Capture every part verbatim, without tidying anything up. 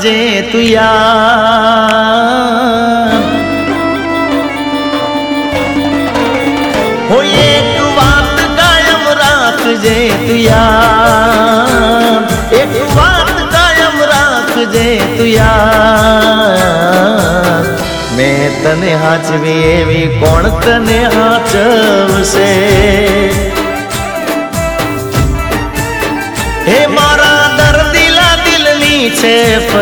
રાખજે તું યાર હો એક વાત કાયમ રાખજે તું યાર એક વાત કાયમ રાખજે તું યાર મેં તને હાચવી એવી કોણ તને હાચવશે હે મારા દર્દીલા દિલની છે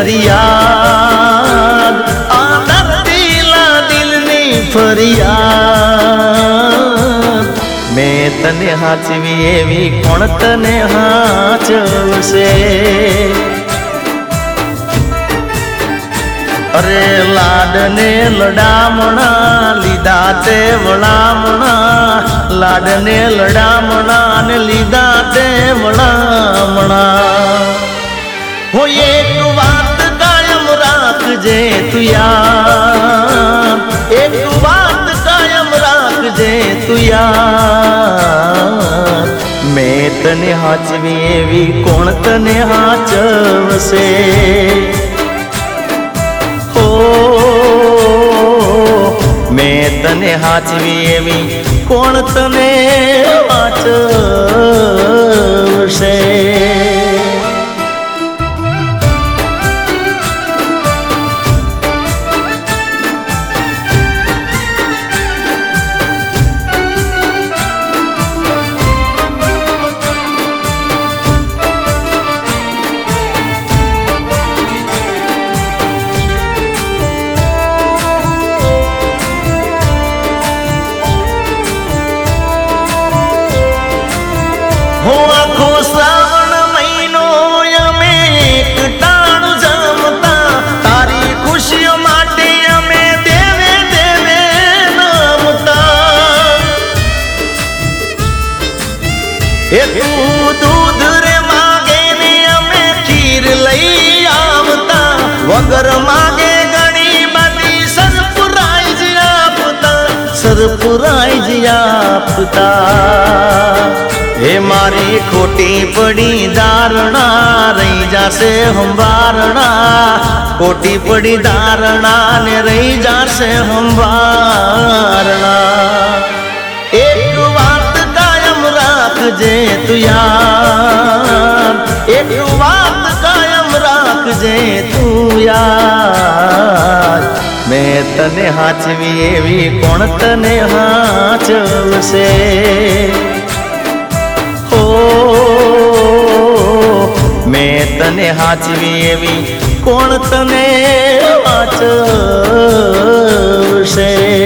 ફરિયાદ આ દર્દીલા દિલની ફરિયાદ મેં તને હાચવી એવી કોણ તને હાચવશે અરે લાડને લડામણા લીધા તે વળામણા લાડને લડામણા ને લીધા તે વળામણા હો એક વાત કાયમ રાખજે તું યાર એક વાત કાયમ રાખજે તું યાર મેં તને હાચવી એવી કોણ તને હાચવશે મેં તને હાચવી એવી કોણ તને વાંચવશે હો આખો શ્રાવણ મહિનો અમે એક ટાણું જમતા તારી ખુશીઓ માટે અમે દેવે દેવે નમતા એ તું દૂધ રે માગે ને અમે ખીર લઈ આવતા વગર માગે ઘણી બધી સરપુરાઈ જ આપતા સરપુરાઈ જ આપતા હે મારી ખોટી પડી ધારણા રહી જાશે હંભારણા ખોટી પડી ધારણા ને રહી જાશે હંભારણા એક વાત કાયમ રાખજે તું યાર એક વાત કાયમ રાખજે તું યાર મેં તને હાચવી એવી કોણ તને હાચવશે મેં તને હાચવી એવી કોણ તને વાંચવશે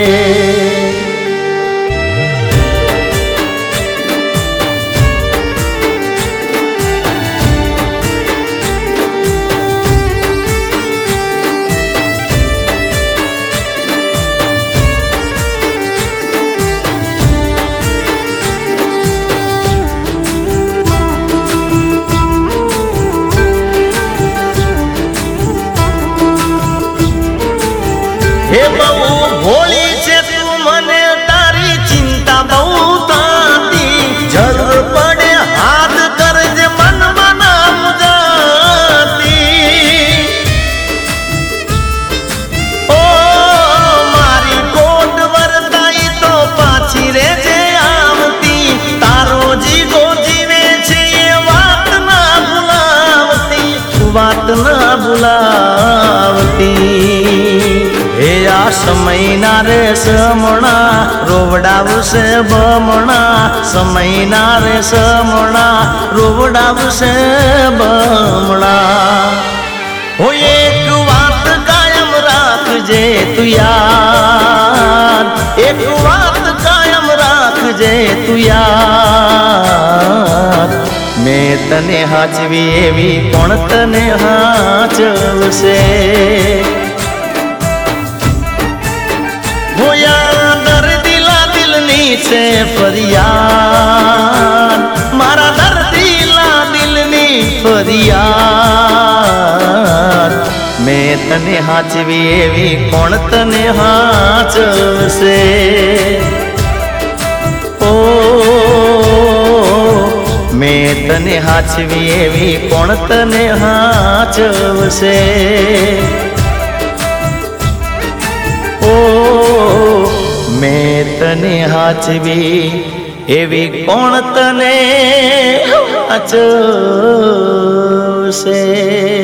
હે બહુ ભોળી છે તું મને તારી ચિંતા બહુ થતી જરૂર પડે હાથ કરજે મન મના મુજાતી ઓ મારી કોટ વરતાઈ તો પાછી રેજે આવતી તારો જીગો જીવે છે એ વાત ના ભૂલાવતી વાત ના ભૂલાવતી હે આ સમયના રે સમણા રોવડાવશે બમણા સમયના રે સમણા રોવડાવશે બમણા હો એક વાત કાયમ રાખજે તું યાર એક વાત કાયમ રાખજે તું યાર મેં તને હાચવી એવી કોણ તને હાચવશે દર્દીલા દિલની છે ફરિયાદ મારા દર્દીલા દિલની ફરિયાદ મેં તને હાચવી એવી કોણ તને હાચવશે ઓ મેં તને હાચવી એવી કોણ તને હાચવશે? ઓ મેં તને હાચવી એવી કોણ તને હાચવશે?